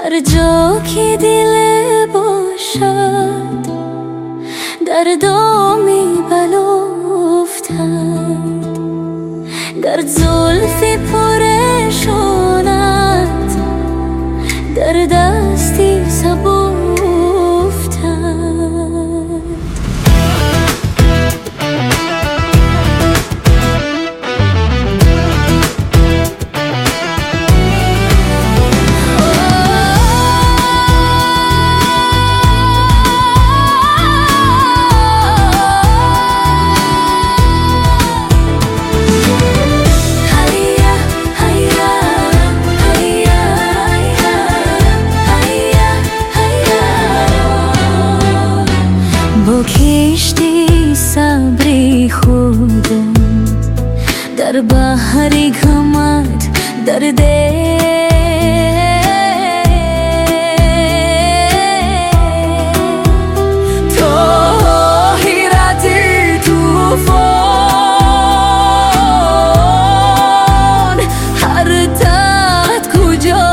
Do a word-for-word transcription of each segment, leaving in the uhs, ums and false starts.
هر جا که دل باشد دردا می بلوفتند، در زلفی پرشانت در دستی سبو با کشتی صبری خودم در بحری غمت در دل، تو حیرتی توفان هر تحت کجا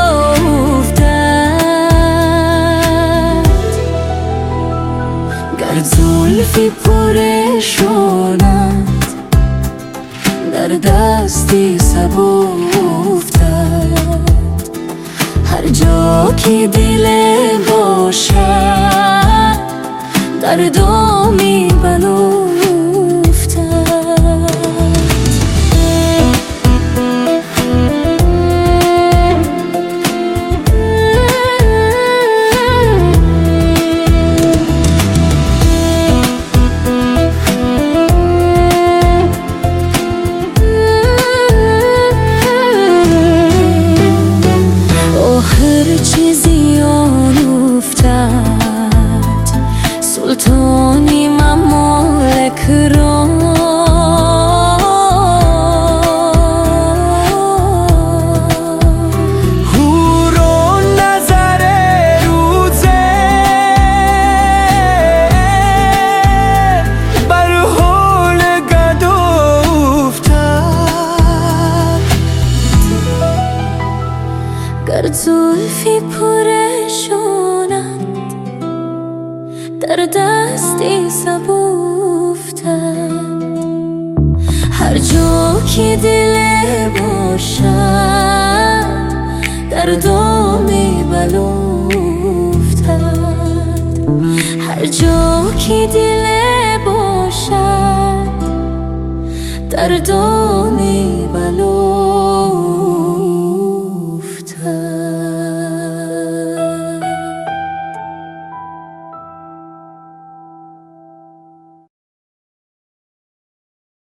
افتد، گر زلفی پرشانت در دستی سبو افتد، هر جا که دل باشد دردا می بلوفتد. چیزی آن افتد سلطانی ممالک را، هور و نظر روزه بر حول گد افتد، گر زلفی پرشانت در دستی سبو افتد، هر جا که دل باشد دردا می بلوفتد، هر جا که دل باشد دردا می بلوفتد.